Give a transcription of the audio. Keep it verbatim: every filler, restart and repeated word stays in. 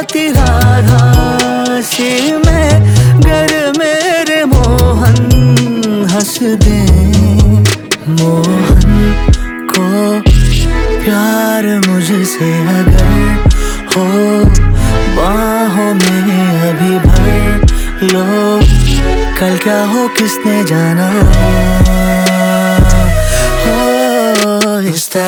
आती राधा सी मैं, गर मेरे मोहन हंस दे। मोहन को प्यार मुझसे अगर हो, बाहों में अभी भर लो, कल क्या हो किसने जाना। हो इस